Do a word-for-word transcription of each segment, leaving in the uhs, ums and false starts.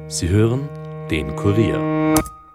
Sie hören den Kurier.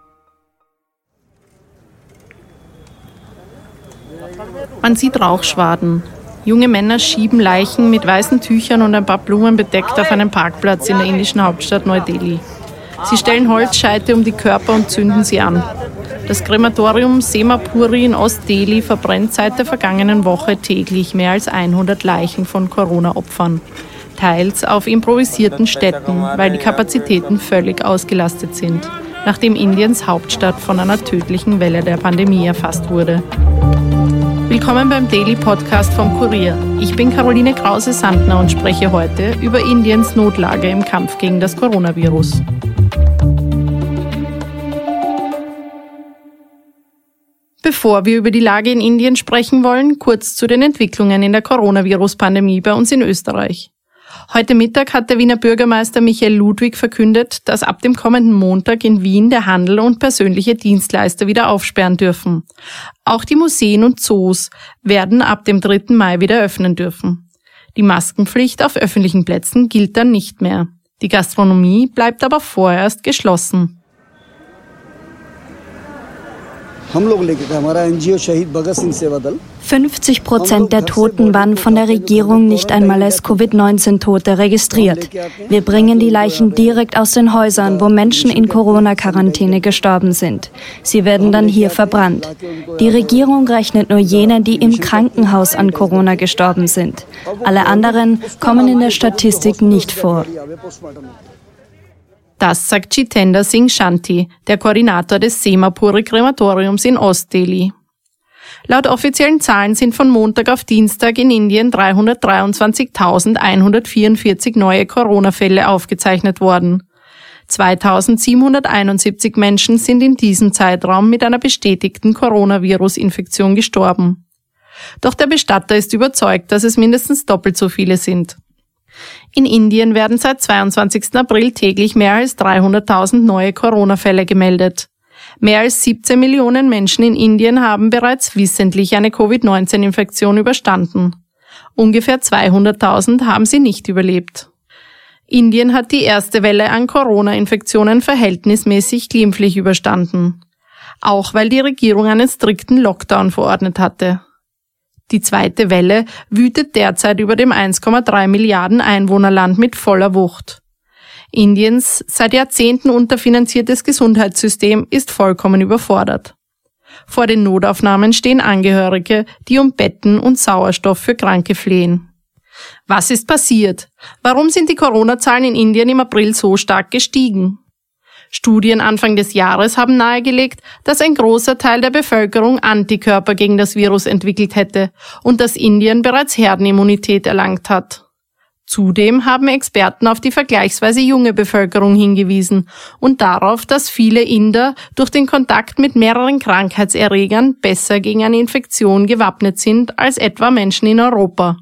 Man sieht Rauchschwaden. Junge Männer schieben Leichen mit weißen Tüchern und ein paar Blumen bedeckt auf einen Parkplatz in der indischen Hauptstadt Neu-Delhi. Sie stellen Holzscheite um die Körper und zünden sie an. Das Krematorium Semapuri in Ost-Delhi verbrennt seit der vergangenen Woche täglich mehr als hundert Leichen von Corona-Opfern. Teils auf improvisierten Städten, weil die Kapazitäten völlig ausgelastet sind, nachdem Indiens Hauptstadt von einer tödlichen Welle der Pandemie erfasst wurde. Willkommen beim Daily Podcast vom Kurier. Ich bin Caroline Krause-Sandner und spreche heute über Indiens Notlage im Kampf gegen das Coronavirus. Bevor wir über die Lage in Indien sprechen wollen, kurz zu den Entwicklungen in der Coronavirus-Pandemie bei uns in Österreich. Heute Mittag hat der Wiener Bürgermeister Michael Ludwig verkündet, dass ab dem kommenden Montag in Wien der Handel und persönliche Dienstleister wieder aufsperren dürfen. Auch die Museen und Zoos werden ab dem dritten Mai wieder öffnen dürfen. Die Maskenpflicht auf öffentlichen Plätzen gilt dann nicht mehr. Die Gastronomie bleibt aber vorerst geschlossen. fünfzig Prozent der Toten waren von der Regierung nicht einmal als Covid neunzehn Tote registriert. Wir bringen die Leichen direkt aus den Häusern, wo Menschen in Corona-Quarantäne gestorben sind. Sie werden dann hier verbrannt. Die Regierung rechnet nur jene, die im Krankenhaus an Corona gestorben sind. Alle anderen kommen in der Statistik nicht vor. Das sagt Jitendra Singh Shanti, der Koordinator des Semapuri Krematoriums in Ost-Delhi. Laut offiziellen Zahlen sind von Montag auf Dienstag in Indien dreihundertdreiundzwanzigtausendeinhundertvierundvierzig neue Corona-Fälle aufgezeichnet worden. zweitausendsiebenhunderteinundsiebzig Menschen sind in diesem Zeitraum mit einer bestätigten Coronavirus-Infektion gestorben. Doch der Bestatter ist überzeugt, dass es mindestens doppelt so viele sind. In Indien werden seit zweiundzwanzigsten April täglich mehr als dreihunderttausend neue Corona-Fälle gemeldet. Mehr als siebzehn Millionen Menschen in Indien haben bereits wissentlich eine Covid neunzehn Infektion überstanden. Ungefähr zweihunderttausend haben sie nicht überlebt. Indien hat die erste Welle an Corona-Infektionen verhältnismäßig glimpflich überstanden. Auch weil die Regierung einen strikten Lockdown verordnet hatte. Die zweite Welle wütet derzeit über dem eins Komma drei Milliarden Einwohnerland mit voller Wucht. Indiens seit Jahrzehnten unterfinanziertes Gesundheitssystem ist vollkommen überfordert. Vor den Notaufnahmen stehen Angehörige, die um Betten und Sauerstoff für Kranke flehen. Was ist passiert? Warum sind die Corona-Zahlen in Indien im April so stark gestiegen? Studien Anfang des Jahres haben nahegelegt, dass ein großer Teil der Bevölkerung Antikörper gegen das Virus entwickelt hätte und dass Indien bereits Herdenimmunität erlangt hat. Zudem haben Experten auf die vergleichsweise junge Bevölkerung hingewiesen und darauf, dass viele Inder durch den Kontakt mit mehreren Krankheitserregern besser gegen eine Infektion gewappnet sind als etwa Menschen in Europa.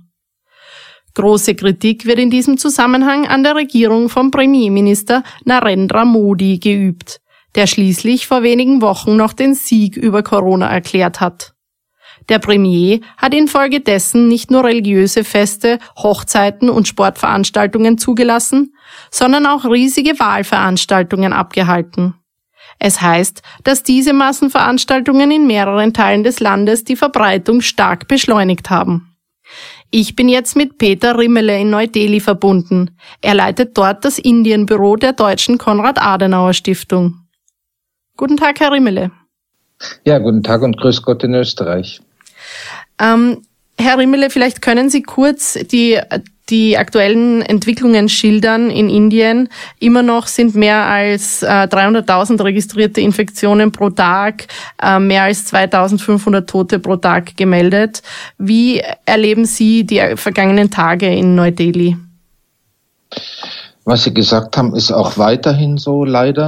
Große Kritik wird in diesem Zusammenhang an der Regierung von Premierminister Narendra Modi geübt, der schließlich vor wenigen Wochen noch den Sieg über Corona erklärt hat. Der Premier hat infolgedessen nicht nur religiöse Feste, Hochzeiten und Sportveranstaltungen zugelassen, sondern auch riesige Wahlveranstaltungen abgehalten. Es heißt, dass diese Massenveranstaltungen in mehreren Teilen des Landes die Verbreitung stark beschleunigt haben. Ich bin jetzt mit Peter Rimmele in Neu-Delhi verbunden. Er leitet dort das Indienbüro der Deutschen Konrad-Adenauer-Stiftung. Guten Tag, Herr Rimmele. Ja, guten Tag und grüß Gott in Österreich. Ähm, Herr Rimmele, vielleicht können Sie kurz die, die aktuellen Entwicklungen schildern in Indien. Immer noch sind mehr als äh, dreihunderttausend registrierte Infektionen pro Tag, äh, mehr als zweitausendfünfhundert Tote pro Tag gemeldet. Wie erleben Sie die vergangenen Tage in Neu-Delhi? Was Sie gesagt haben, ist auch weiterhin so, leider.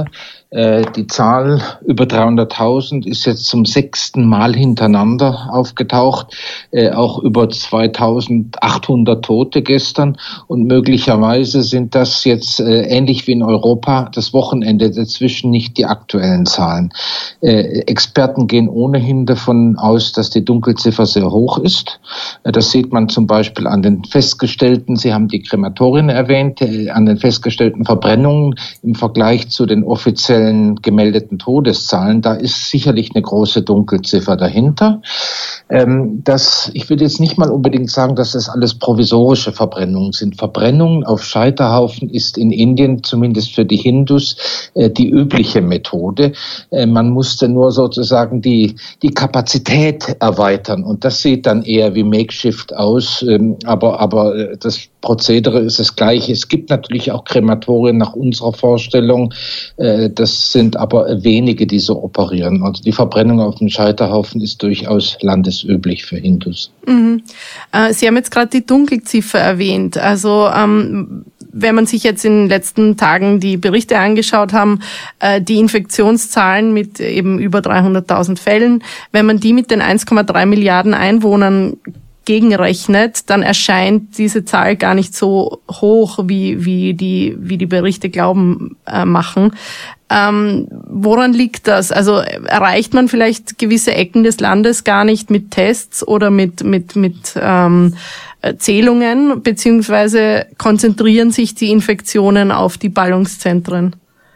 Die Zahl über dreihunderttausend ist jetzt zum sechsten Mal hintereinander aufgetaucht, auch über zweitausendachthundert Tote gestern. Und möglicherweise sind das jetzt ähnlich wie in Europa das Wochenende dazwischen nicht die aktuellen Zahlen. Experten gehen ohnehin davon aus, dass die Dunkelziffer sehr hoch ist. Das sieht man zum Beispiel an den festgestellten, Sie haben die Krematorien erwähnt, an den festgestellten Verbrennungen im Vergleich zu den offiziellen gemeldeten Todeszahlen. Da ist sicherlich eine große Dunkelziffer dahinter. Ähm, das, ich würde jetzt nicht mal unbedingt sagen, dass das alles provisorische Verbrennungen sind. Verbrennungen auf Scheiterhaufen ist in Indien, zumindest für die Hindus, äh, die übliche Methode. Äh, man musste nur sozusagen die, die Kapazität erweitern und das sieht dann eher wie Makeshift aus, ähm, aber, aber das Prozedere ist das gleiche. Es gibt natürlich auch Krematorien nach unserer Vorstellung. Äh, das sind aber wenige, die so operieren. Also die Verbrennung auf dem Scheiterhaufen ist durchaus landesüblich für Hindus. Mhm. Äh, Sie haben jetzt gerade die Dunkelziffer erwähnt. Also ähm, wenn man sich jetzt in den letzten Tagen die Berichte angeschaut haben, äh, die Infektionszahlen mit eben über dreihunderttausend Fällen, wenn man die mit den eins Komma drei Milliarden Einwohnern gegenrechnet, dann erscheint diese Zahl gar nicht so hoch, wie wie die wie die Berichte glauben äh, machen. Ähm, woran liegt das? Also erreicht man vielleicht gewisse Ecken des Landes gar nicht mit Tests oder mit mit mit ähm, Zählungen, beziehungsweise konzentrieren sich die Infektionen auf die Ballungszentren?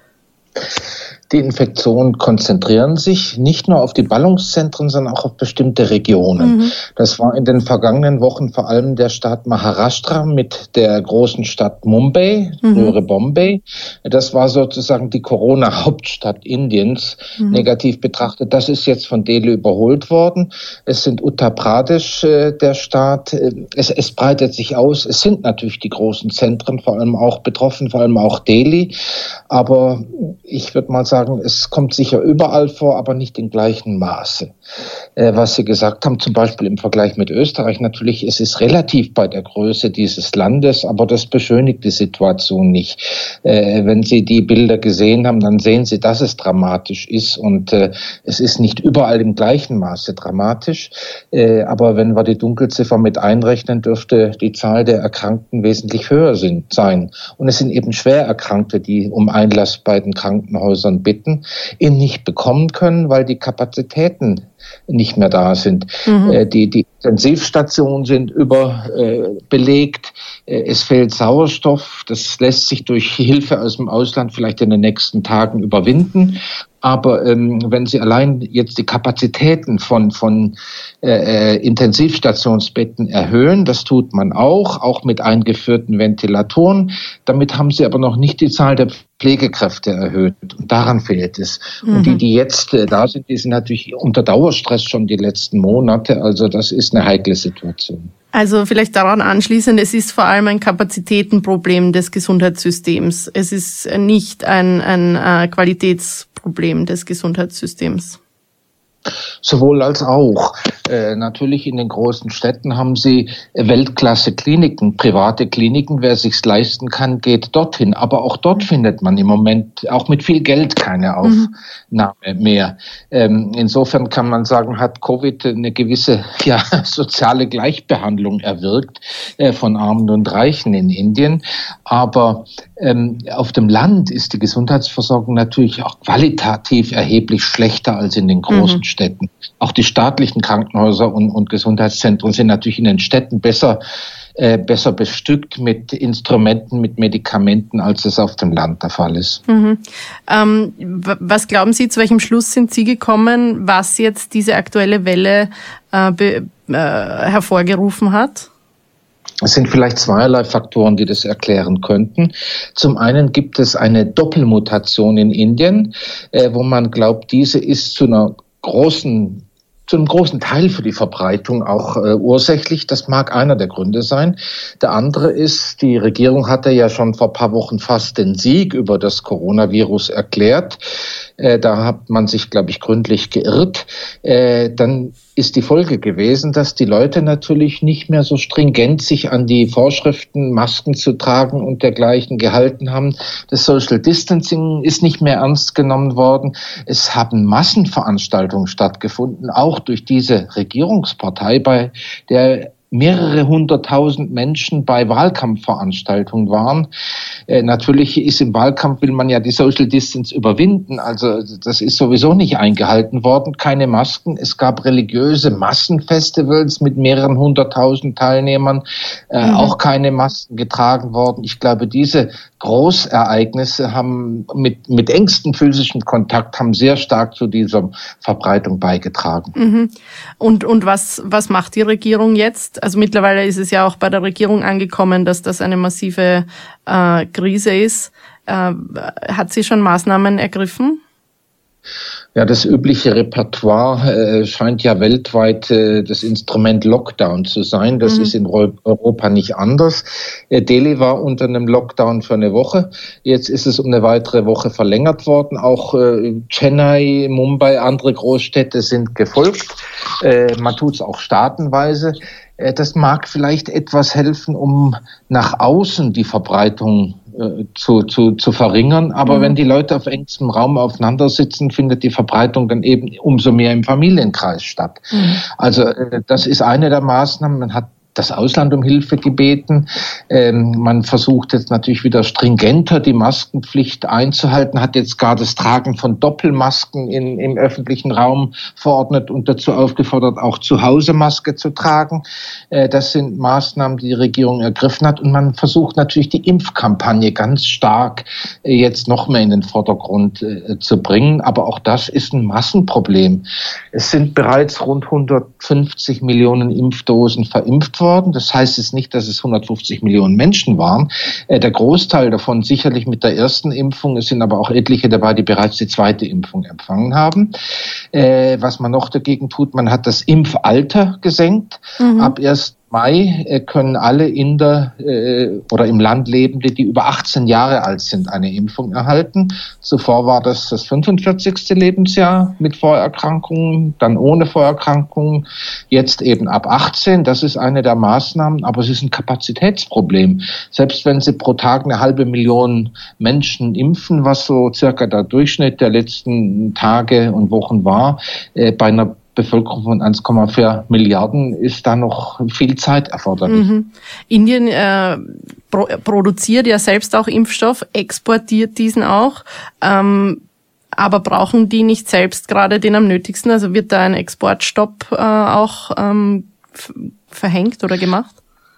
Die Infektionen konzentrieren sich nicht nur auf die Ballungszentren, sondern auch auf bestimmte Regionen. Mhm. Das war in den vergangenen Wochen vor allem der Staat Maharashtra mit der großen Stadt Mumbai, frühere mhm. Bombay. Das war sozusagen die Corona-Hauptstadt Indiens, mhm. negativ betrachtet. Das ist jetzt von Delhi überholt worden. Es sind Uttar Pradesh äh, der Staat. Es, es breitet sich aus. Es sind natürlich die großen Zentren vor allem auch betroffen, vor allem auch Delhi. Aber ich würde mal sagen, es kommt sicher überall vor, aber nicht in gleichem Maße. Äh, was Sie gesagt haben, zum Beispiel im Vergleich mit Österreich, natürlich, es ist relativ bei der Größe dieses Landes, aber das beschönigt die Situation nicht. Äh, wenn Sie die Bilder gesehen haben, dann sehen Sie, dass es dramatisch ist und äh, es ist nicht überall im gleichen Maße dramatisch. Äh, aber wenn wir die Dunkelziffer mit einrechnen, dürfte die Zahl der Erkrankten wesentlich höher sind, sein. Und es sind eben Schwererkrankte, die um Einlass bei den Krankenhäusern bitten, ihn nicht bekommen können, weil die Kapazitäten nicht mehr da sind. Mhm. Äh, die, die Intensivstationen sind überbelegt. Äh, es fehlt Sauerstoff. Das lässt sich durch Hilfe aus dem Ausland vielleicht in den nächsten Tagen überwinden. Aber ähm, wenn Sie allein jetzt die Kapazitäten von von äh, Intensivstationsbetten erhöhen, das tut man auch, auch mit eingeführten Ventilatoren, damit haben Sie aber noch nicht die Zahl der Pflegekräfte erhöht. Und daran fehlt es. Mhm. Und die, die jetzt äh, da sind, die sind natürlich unter Dauerstress schon die letzten Monate. Also das ist eine heikle Situation. Also vielleicht daran anschließend, es ist vor allem ein Kapazitätenproblem des Gesundheitssystems. Es ist nicht ein, ein äh, Qualitätsproblem des Gesundheitssystems. Sowohl als auch. Äh, natürlich in den großen Städten haben sie Weltklasse-Kliniken, private Kliniken. Wer sich's leisten kann, geht dorthin. Aber auch dort findet man im Moment auch mit viel Geld keine Aufnahme mhm. mehr. Ähm, insofern kann man sagen, hat Covid eine gewisse ja, soziale Gleichbehandlung erwirkt äh, von Armen und Reichen in Indien. Aber ähm, auf dem Land ist die Gesundheitsversorgung natürlich auch qualitativ erheblich schlechter als in den großen mhm. Städten. Auch die staatlichen Krankenhäuser und, und Gesundheitszentren sind natürlich in den Städten besser, äh, besser bestückt mit Instrumenten, mit Medikamenten, als es auf dem Land der Fall ist. Mhm. Ähm, was glauben Sie, zu welchem Schluss sind Sie gekommen, was jetzt diese aktuelle Welle äh, be, äh, hervorgerufen hat? Es sind vielleicht zweierlei Faktoren, die das erklären könnten. Zum einen gibt es eine Doppelmutation in Indien, äh, wo man glaubt, diese ist zu einer großen zu einem großen Teil für die Verbreitung auch äh, ursächlich. Das mag einer der Gründe sein. Der andere ist, die Regierung hatte ja schon vor ein paar Wochen fast den Sieg über das Coronavirus erklärt. Äh, da hat man sich, glaube ich, gründlich geirrt. Äh, dann ist die Folge gewesen, dass die Leute natürlich nicht mehr so stringent sich an die Vorschriften, Masken zu tragen und dergleichen gehalten haben. Das Social Distancing ist nicht mehr ernst genommen worden. Es haben Massenveranstaltungen stattgefunden, auch durch diese Regierungspartei, bei der mehrere hunderttausend Menschen bei Wahlkampfveranstaltungen waren. Äh, natürlich ist im Wahlkampf, will man ja die Social Distance überwinden. Also das ist sowieso nicht eingehalten worden. Keine Masken. Es gab religiöse Massenfestivals mit mehreren hunderttausend Teilnehmern. Äh, mhm. Auch keine Masken getragen worden. Ich glaube, diese Großereignisse haben mit, mit engstem physischen Kontakt haben sehr stark zu dieser Verbreitung beigetragen. Mhm. Und, und was, was macht die Regierung jetzt? Also mittlerweile ist es ja auch bei der Regierung angekommen, dass das eine massive äh, Krise ist. Äh, hat sie schon Maßnahmen ergriffen? Ja, das übliche Repertoire äh, scheint ja weltweit äh, das Instrument Lockdown zu sein. Das mhm. ist in Europa nicht anders. Äh, Delhi war unter einem Lockdown für eine Woche. Jetzt ist es um eine weitere Woche verlängert worden. Auch äh, Chennai, Mumbai, andere Großstädte sind gefolgt. Äh, man tut es auch staatenweise. Äh, das mag vielleicht etwas helfen, um nach außen die Verbreitung Zu, zu, zu verringern. Aber mhm. wenn die Leute auf engstem Raum aufeinander sitzen, findet die Verbreitung dann eben umso mehr im Familienkreis statt. Mhm. Also das ist eine der Maßnahmen. Man hat das Ausland um Hilfe gebeten. Ähm, man versucht jetzt natürlich wieder stringenter die Maskenpflicht einzuhalten, hat jetzt gar das Tragen von Doppelmasken in, im öffentlichen Raum verordnet und dazu aufgefordert, auch zu Hause Maske zu tragen. Äh, das sind Maßnahmen, die die Regierung ergriffen hat. Und man versucht natürlich die Impfkampagne ganz stark äh, jetzt noch mehr in den Vordergrund äh, zu bringen. Aber auch das ist ein Massenproblem. Es sind bereits rund hundertfünfzig Millionen Impfdosen verimpft worden. Das heißt jetzt nicht, dass es hundertfünfzig Millionen Menschen waren. Äh, der Großteil davon sicherlich mit der ersten Impfung. Es sind aber auch etliche dabei, die bereits die zweite Impfung empfangen haben. Äh, was man noch dagegen tut, man hat das Impfalter gesenkt. Mhm. Ab ersten Mai äh, können alle Inder äh, oder im Land Lebende, die über achtzehn Jahre alt sind, eine Impfung erhalten. Zuvor war das das fünfundvierzigste Lebensjahr mit Vorerkrankungen, dann ohne Vorerkrankungen, jetzt eben ab achtzehn. Das ist eine der Maßnahmen, aber es ist ein Kapazitätsproblem. Selbst wenn Sie pro Tag eine halbe Million Menschen impfen, was so circa der Durchschnitt der letzten Tage und Wochen war, äh, bei einer Bevölkerung von eins Komma vier Milliarden ist da noch viel Zeit erforderlich. Mhm. Indien äh, pro, produziert ja selbst auch Impfstoff, exportiert diesen auch. Ähm, aber brauchen die nicht selbst gerade den am nötigsten? Also wird da ein Exportstopp äh, auch ähm, f- verhängt oder gemacht?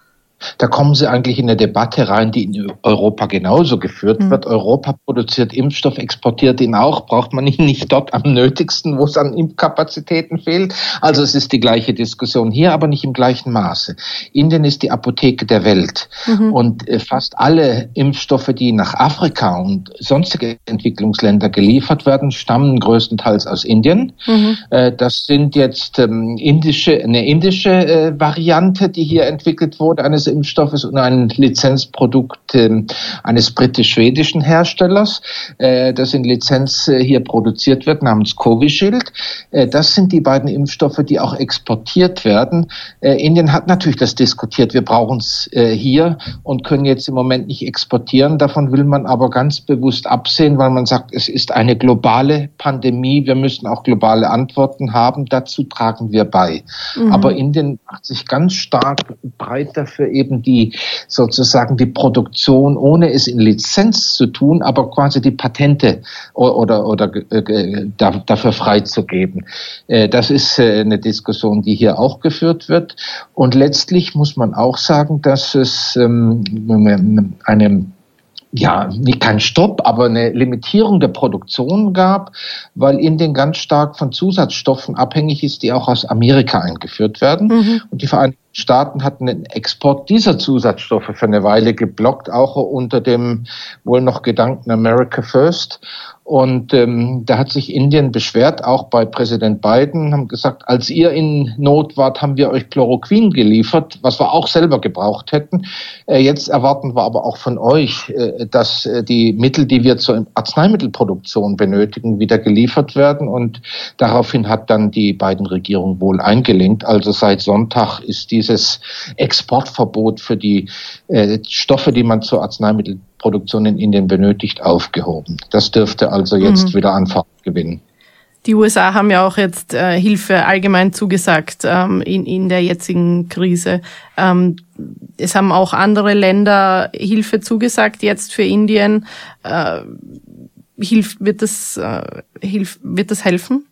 Da kommen Sie eigentlich in eine Debatte rein, die in Europa genauso geführt mhm. wird. Europa produziert Impfstoff, exportiert ihn auch. Braucht man ihn nicht dort am nötigsten, wo es an Impfkapazitäten fehlt? Also es ist die gleiche Diskussion hier, aber nicht im gleichen Maße. Indien ist die Apotheke der Welt. Mhm. Und fast alle Impfstoffe, die nach Afrika und sonstige Entwicklungsländer geliefert werden, stammen größtenteils aus Indien. Mhm. Das sind jetzt indische, eine indische Variante, die hier entwickelt wurde, eines Impfstoffes und ein Lizenzprodukt äh, eines britisch-schwedischen Herstellers, äh, das in Lizenz äh, hier produziert wird, namens Covishield. Äh, das sind die beiden Impfstoffe, die auch exportiert werden. Äh, Indien hat natürlich das diskutiert. Wir brauchen es äh, hier und können jetzt im Moment nicht exportieren. Davon will man aber ganz bewusst absehen, weil man sagt, es ist eine globale Pandemie. Wir müssen auch globale Antworten haben. Dazu tragen wir bei. Mhm. Aber Indien macht sich ganz stark breit dafür, eben die sozusagen die Produktion, ohne es in Lizenz zu tun, aber quasi die Patente oder, oder, oder äh, dafür freizugeben. Äh, das ist äh, eine Diskussion, die hier auch geführt wird. Und letztlich muss man auch sagen, dass es ähm, eine ja, nicht kein Stopp, aber eine Limitierung der Produktion gab, weil Indien ganz stark von Zusatzstoffen abhängig ist, die auch aus Amerika eingeführt werden. Mhm. Und die Vereinigten Staaten hatten den Export dieser Zusatzstoffe für eine Weile geblockt, auch unter dem wohl noch Gedanken America First. Und ähm, da hat sich Indien beschwert, auch bei Präsident Biden, haben gesagt, als ihr in Not wart, haben wir euch Chloroquin geliefert, was wir auch selber gebraucht hätten. Äh, jetzt erwarten wir aber auch von euch, äh, dass äh, die Mittel, die wir zur Arzneimittelproduktion benötigen, wieder geliefert werden. Und daraufhin hat dann die Biden-Regierung wohl eingelenkt. Also seit Sonntag ist dieses Exportverbot für die äh, Stoffe, die man zur Arzneimittelproduktion Produktion in Indien benötigt, aufgehoben. Das dürfte also jetzt mhm. wieder an Fahrt gewinnen. Die U S A haben ja auch jetzt äh, Hilfe allgemein zugesagt ähm, in, in der jetzigen Krise. Ähm, es haben auch andere Länder Hilfe zugesagt jetzt für Indien. Äh, hilft, wird das, äh, hilf, wird das helfen?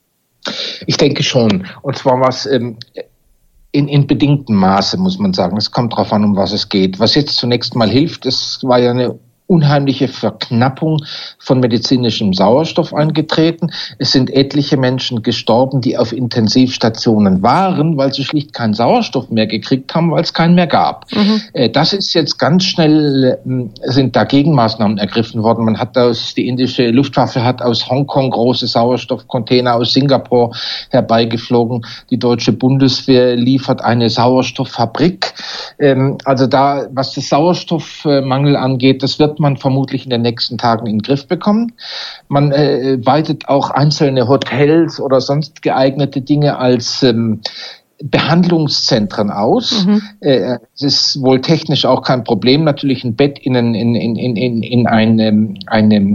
Ich denke schon. Und zwar was ähm, In, in bedingtem Maße, muss man sagen. Es kommt darauf an, um was es geht. Was jetzt zunächst mal hilft, es war ja eine unheimliche Verknappung von medizinischem Sauerstoff eingetreten. Es sind etliche Menschen gestorben, die auf Intensivstationen waren, weil sie schlicht keinen Sauerstoff mehr gekriegt haben, weil es keinen mehr gab. Mhm. Das ist jetzt ganz schnell, sind da Gegenmaßnahmen ergriffen worden. Man hat aus, die indische Luftwaffe hat aus Hongkong große Sauerstoffcontainer aus Singapur herbeigeflogen. Die deutsche Bundeswehr liefert eine Sauerstofffabrik. Also da, was das Sauerstoffmangel angeht, das wird man vermutlich in den nächsten Tagen in den Griff bekommen. Man äh, weitet auch einzelne Hotels oder sonst geeignete Dinge als ähm, Behandlungszentren aus. Mhm. Äh, es ist wohl technisch auch kein Problem, natürlich ein Bett in, in, in, in, in, in einem, einem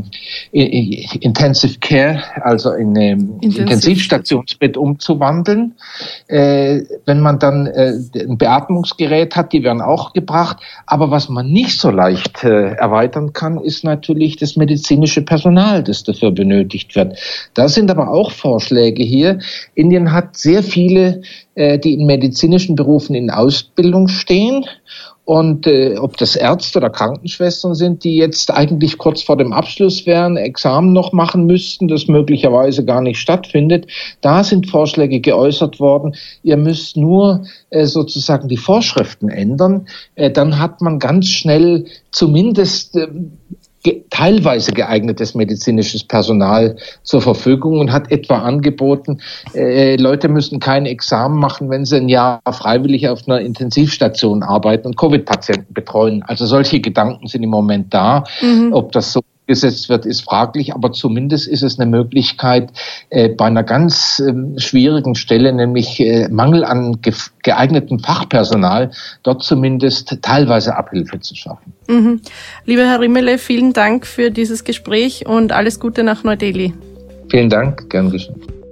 Intensive Care, also in ein Intensiv. Intensivstationsbett umzuwandeln. Äh, wenn man dann äh, ein Beatmungsgerät hat, die werden auch gebracht. Aber was man nicht so leicht äh, erweitern kann, ist natürlich das medizinische Personal, das dafür benötigt wird. Da sind aber auch Vorschläge hier. Indien hat sehr viele, äh, die in medizinischen Berufen in Ausbildung stehen. Und äh, ob das Ärzte oder Krankenschwestern sind, die jetzt eigentlich kurz vor dem Abschluss wären, Examen noch machen müssten, das möglicherweise gar nicht stattfindet. Da sind Vorschläge geäußert worden. Ihr müsst nur äh, sozusagen die Vorschriften ändern. Äh, dann hat man ganz schnell zumindest äh, teilweise geeignetes medizinisches Personal zur Verfügung und hat etwa angeboten, äh, Leute müssen kein Examen machen, wenn sie ein Jahr freiwillig auf einer Intensivstation arbeiten und Covid-Patienten betreuen. Also solche Gedanken sind im Moment da. Mhm. Ob das so gesetzt wird, ist fraglich, aber zumindest ist es eine Möglichkeit, äh, bei einer ganz äh, schwierigen Stelle, nämlich äh, Mangel an ge- geeignetem Fachpersonal, dort zumindest teilweise Abhilfe zu schaffen. Mhm. Lieber Herr Rimele, vielen Dank für dieses Gespräch und alles Gute nach Neu-Delhi. Vielen Dank, gern geschehen.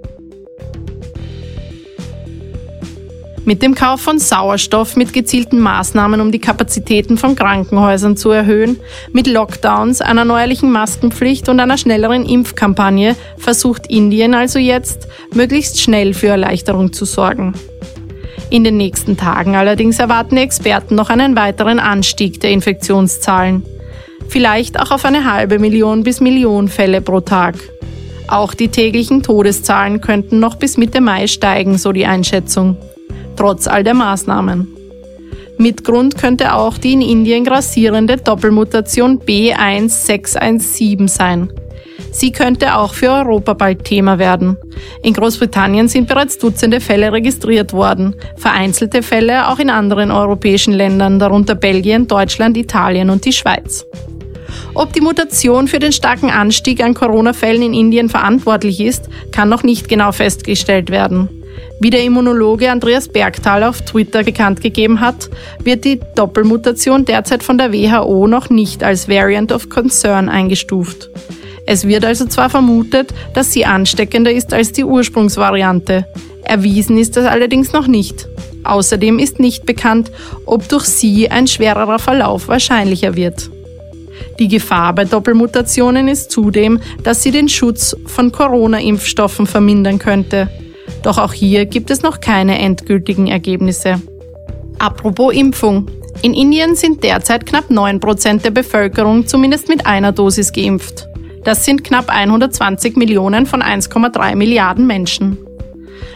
Mit dem Kauf von Sauerstoff, mit gezielten Maßnahmen, um die Kapazitäten von Krankenhäusern zu erhöhen, mit Lockdowns, einer neuerlichen Maskenpflicht und einer schnelleren Impfkampagne versucht Indien also jetzt, möglichst schnell für Erleichterung zu sorgen. In den nächsten Tagen allerdings erwarten Experten noch einen weiteren Anstieg der Infektionszahlen. Vielleicht auch auf eine halbe Million bis Million Fälle pro Tag. Auch die täglichen Todeszahlen könnten noch bis Mitte Mai steigen, so die Einschätzung. Trotz all der Maßnahmen. Mitgrund könnte auch die in Indien grassierende Doppelmutation B eins sechs eins sieben sein. Sie könnte auch für Europa bald Thema werden. In Großbritannien sind bereits Dutzende Fälle registriert worden, vereinzelte Fälle auch in anderen europäischen Ländern, darunter Belgien, Deutschland, Italien und die Schweiz. Ob die Mutation für den starken Anstieg an Corona-Fällen in Indien verantwortlich ist, kann noch nicht genau festgestellt werden. Wie der Immunologe Andreas Bergthal auf Twitter bekannt gegeben hat, wird die Doppelmutation derzeit von der W H O noch nicht als Variant of Concern eingestuft. Es wird also zwar vermutet, dass sie ansteckender ist als die Ursprungsvariante. Erwiesen ist das allerdings noch nicht. Außerdem ist nicht bekannt, ob durch sie ein schwererer Verlauf wahrscheinlicher wird. Die Gefahr bei Doppelmutationen ist zudem, dass sie den Schutz von Corona-Impfstoffen vermindern könnte. Doch auch hier gibt es noch keine endgültigen Ergebnisse. Apropos Impfung. In Indien sind derzeit knapp neun Prozent der Bevölkerung zumindest mit einer Dosis geimpft. Das sind knapp hundertzwanzig Millionen von eins Komma drei Milliarden Menschen.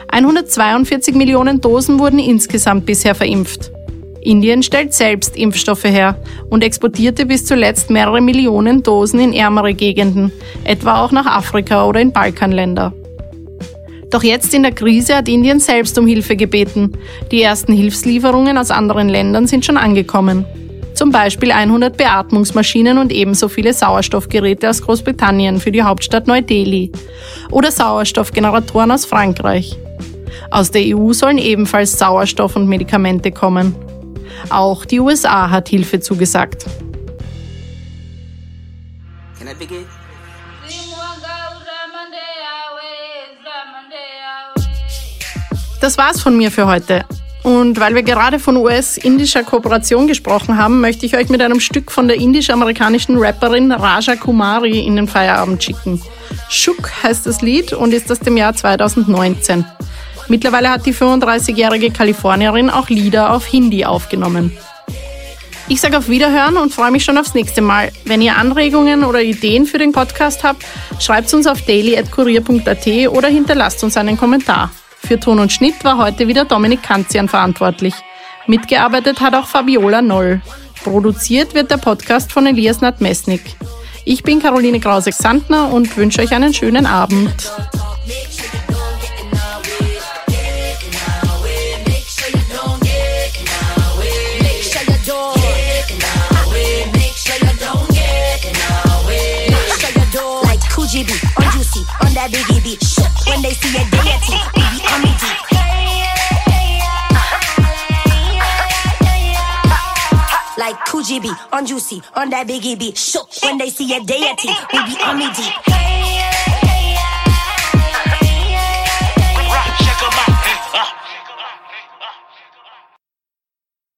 hundertzweiundvierzig Millionen Dosen wurden insgesamt bisher verimpft. Indien stellt selbst Impfstoffe her und exportierte bis zuletzt mehrere Millionen Dosen in ärmere Gegenden, etwa auch nach Afrika oder in Balkanländer. Doch jetzt in der Krise hat Indien selbst um Hilfe gebeten. Die ersten Hilfslieferungen aus anderen Ländern sind schon angekommen. Zum Beispiel hundert Beatmungsmaschinen und ebenso viele Sauerstoffgeräte aus Großbritannien für die Hauptstadt Neu-Delhi oder Sauerstoffgeneratoren aus Frankreich. Aus der E U sollen ebenfalls Sauerstoff und Medikamente kommen. Auch die U S A hat Hilfe zugesagt. Can I begin? Das war's von mir für heute. Und weil wir gerade von U S-indischer Kooperation gesprochen haben, möchte ich euch mit einem Stück von der indisch-amerikanischen Rapperin Raja Kumari in den Feierabend schicken. Shuk heißt das Lied und ist aus dem Jahr zweitausendneunzehn. Mittlerweile hat die fünfunddreißigjährige Kalifornierin auch Lieder auf Hindi aufgenommen. Ich sage auf Wiederhören und freue mich schon aufs nächste Mal. Wenn ihr Anregungen oder Ideen für den Podcast habt, schreibt uns auf daily at kurier punkt at oder hinterlasst uns einen Kommentar. Für Ton und Schnitt war heute wieder Dominik Kanzian verantwortlich. Mitgearbeitet hat auch Fabiola Noll. Produziert wird der Podcast von Elias Nadmesnik. Ich bin Caroline Krause-Xantner und wünsche euch einen schönen Abend. On juicy, on that biggie beat. When they see a deity, we be on me deep. Like Coogee B, on juicy, on that biggie beat. When they see a deity, we be on me deep.